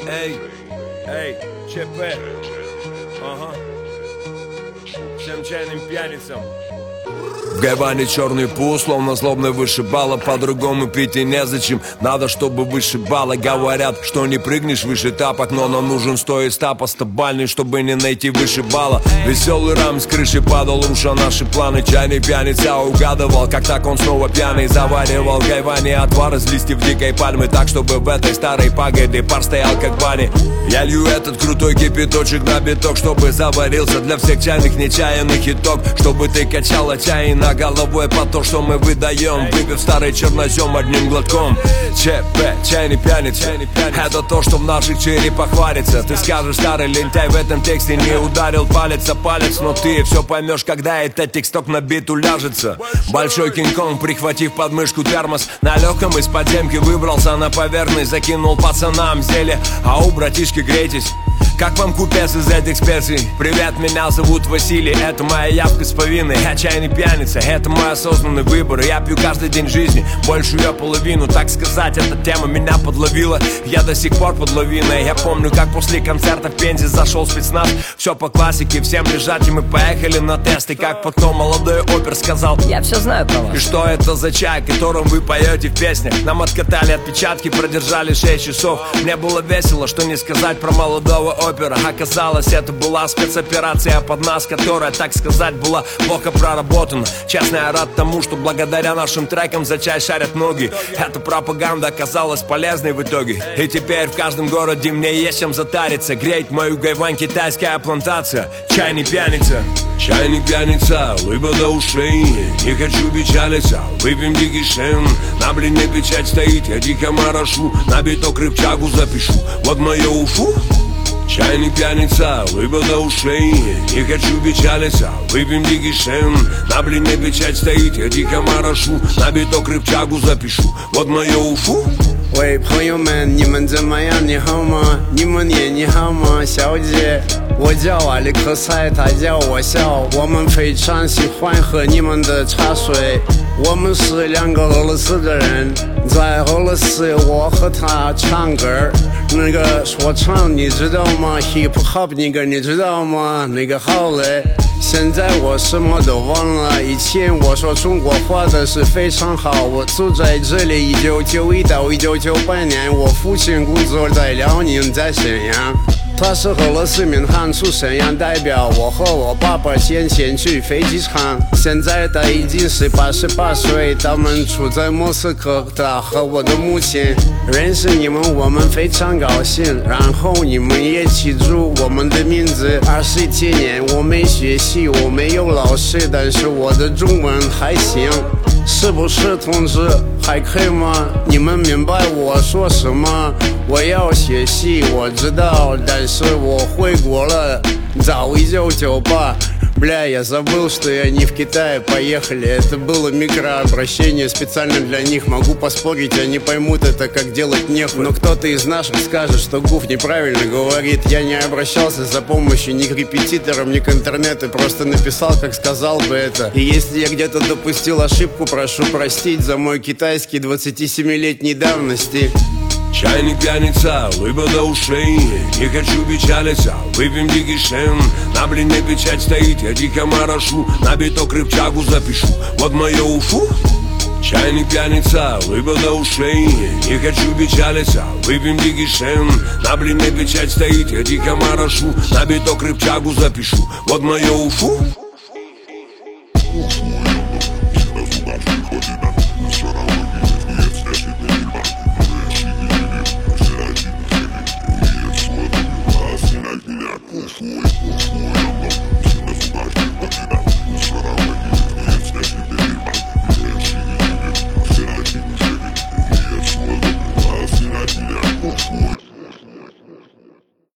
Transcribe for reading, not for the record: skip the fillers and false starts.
Эй, ЧП. Ага. Всем чайным пьяницам. В гайване черный пул, словно злобный вышибала. По-другому пить и незачем, надо, чтобы вышибала. Говорят, что не прыгнешь выше тапок, но нам нужен 100 из тапа стабильный, чтобы не найти вышибала. Веселый рам с крыши падал, руша наши планы. Чайный пьяница угадывал, как так он снова пьяный. Заваривал в гайване отвар из листьев дикой пальмы, так, чтобы в этой старой пагоде пар стоял как в бане. Я лью этот крутой кипяточек на биток, чтобы заварился для всех чайных нечаянных итог. Чтобы ты качала чай на головой по то, что мы выдаем, выпив старый чернозем одним глотком. ЧП, чайный пьяница, это то, что в наших черепах варится. Ты скажешь, старый лентяй, в этом тексте не ударил палец о палец, но ты все поймешь, когда этот тексток на бит уляжется. Большой Кинг-Конг, прихватив под мышку термос, на легком из подземки выбрался на поверхность, закинул пацанам зелье. Ау, братишки, грейтесь. Как вам купец из этих специй? Привет, меня зовут Василий, это моя явка с повинной. Я чайный пьяница, это мой осознанный выбор. Я пью каждый день жизни, большую ее половину. Так сказать, эта тема меня подловила. Я до сих пор под лавиной. Я помню, как после концерта в Пензе зашел спецназ. Все по классике, всем лежать, и мы поехали на тесты. Как потом молодой опер сказал: я все знаю про вас. И что это за чай, которым вы поете в песнях? Нам откатали отпечатки, продержали 6 часов. Мне было весело, что не сказать про молодого опера. Оказалось, это была спецоперация под нас, которая, так сказать, была плохо проработана. Честно, я рад тому, что благодаря нашим трекам за чай шарят ноги. Эта пропаганда оказалась полезной в итоге. И теперь в каждом городе мне есть чем затариться. Греть мою гайвань китайская плантация. Чайный пьяница. Чайный пьяница, улыба до ушей. Не хочу печалиться, выпьем дикий шен. На блине печать стоит, я дико морошу. На биток рыбчагу запишу, вот мое уфу. Чайный пьяница, улыба до ушей. Не хочу печалиться, выпьем дикий шен. На блине печать стоит, я дико морошу. На биток рыбчагу запишу, вот мое уфу. 喂，朋友们，你们怎么样？你好吗？你们也你好吗，小姐？我叫瓦里克塞，他叫我笑。我们非常喜欢喝你们的茶水。我们是2个俄罗斯的人，在俄罗斯我和他唱歌。那个说唱你知道吗 ？Hip Hop 那个你知道吗？那个好嘞。现在我什么都忘了，以前我说中国话的是非常好。我住在这里1991到1998年，我父亲工作在辽宁，在沈阳。他是俄罗斯民航处沈阳代表，我和我爸爸先前去飞机场。现在他已经是88岁，他们住在莫斯科。他和我的母亲认识你们，我们非常高兴。然后你们也记住我们的名字。20几年我没学习，我没有老师，但是我的中文还行。是不是同志还可以吗？你们明白我说什么？我要学习，我知道，但是我回国了，早1998。Бля, я забыл, что они в Китае поехали. Это было микрообращение специально для них. Могу поспорить, они поймут это, как делать нехуй. Но кто-то из наших скажет, что Гуф неправильно говорит. Я не обращался за помощью ни к репетиторам, ни к интернету. Просто написал, как сказал бы это. И если я где-то допустил ошибку, прошу простить за мой китайский 27-летней давности. Чайный пьяница, улыба до ушей. Не хочу печалиться, выпьем дикий шен. На блине печать стоит, я дико морошу. На биток рыбчагу запишу, вот мое уфу. Чайный пьяница, улыба до ушей. Не хочу печалиться, выпьем дикий шен. На блине печать стоит, я дико морошу. На биток рыбчагу запишу, вот мое уфу.